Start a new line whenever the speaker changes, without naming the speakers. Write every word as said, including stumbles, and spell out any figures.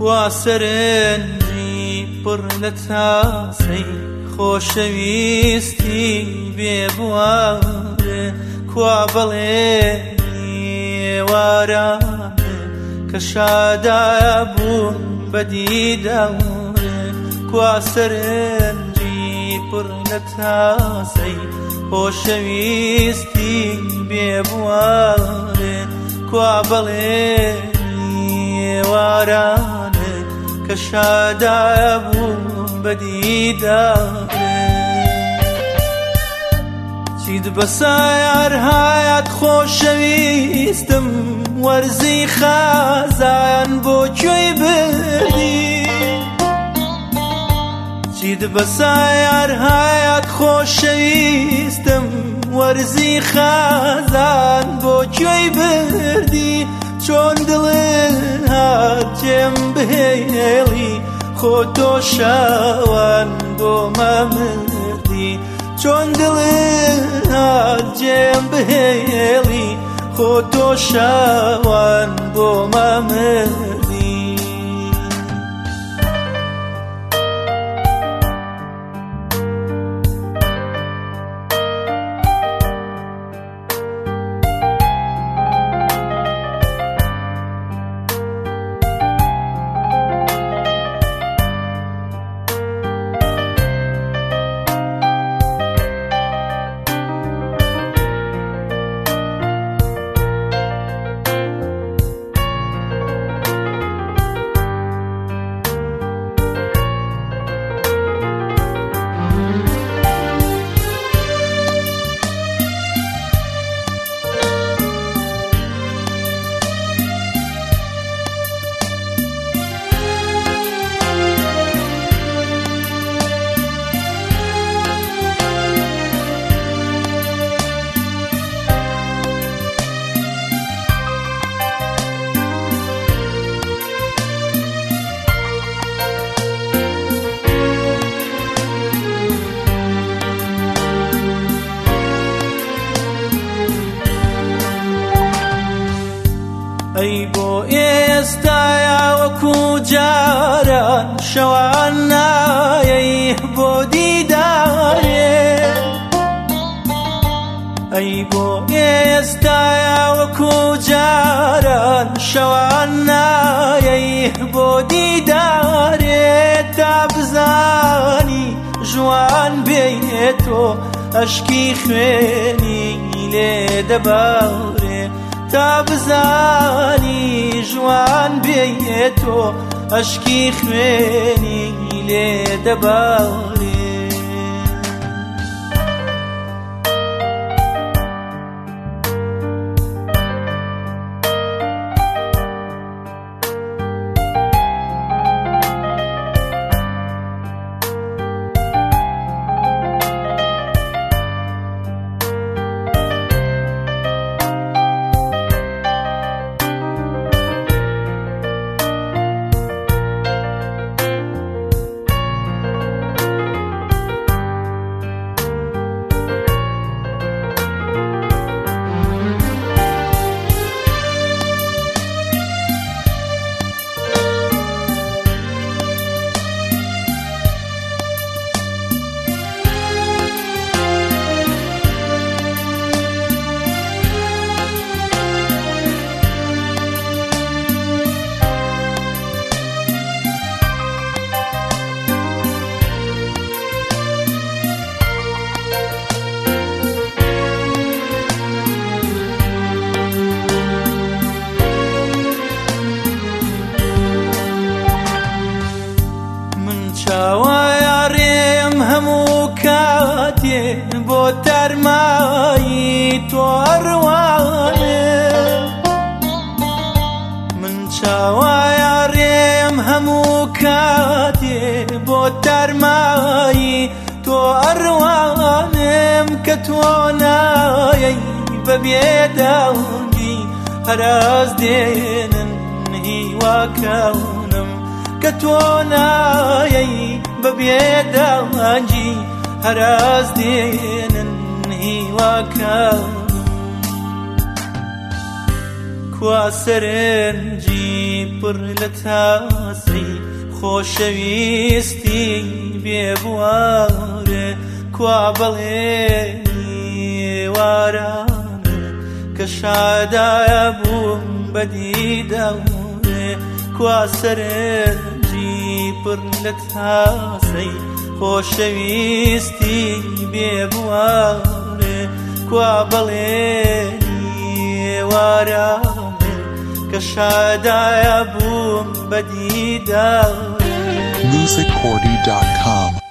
کوا سەرنجی پڕ لە تاسەی خۆشەویستی بێبوارێ کوا بەڵێنی ئێوارانێ کە شادایە بوون بەدیدارێ کوا سەرنجی پڕ لە تاسەی خۆشەویستی بێبوارێ کوا بەڵێنی ئێوارانێ کە شادایە بوون بەدیدارێ چیت بەسایار هات خۆشەویستم وەرزی خازان بۆ کوێی بردی چیت بەسایار هات خۆشەویستم وەرزی خازان بۆ کوێی بردی چۆن دڵت هات جێم بهێڵی خۆ تۆ شاوان بۆ مەمردی چۆن دڵت هات جێم بهێڵی خۆ تۆ شاوان بۆ مەمردی ئەی بۆ ئێستایا وەکو جاران شەوان نایەی بۆ دیدارێ ئەی بۆ ئێستایا وەکو جاران شەوان نایەی بۆ دیدارێ تا بزانی جوان بێتۆ ئەشکی خوێنی لێ دەبارێ تا بزانی جوان بێتۆ ئەشکی خوێنی لێ دەبارێ چاوەڕێم هەموو کاتێ بۆ تەرمایی تۆ ئەڕوانێ من چاوەڕێم هەموو کاتێ بۆ تەرمایی تۆ ئەڕوانێم کە تۆ نایەی بە بێدەنگی هەراز دێنن هیواکەونم کە تۆ نایەی بە بێدەنگی هەراز دێنن هیواکەونم کوا سەرنجی پڕ لە تاسەی خۆشەویستی بێبوارێ کوا بەڵێنی وارانە کە شادایە بووم بەدیدەوێ کوا سەرنجی پڕ لە تاسەی خۆشەویستی بێبوارێ کوا بەڵێنی وارانە کە شادایە بووم بەدیدەوێ
music hordy dot com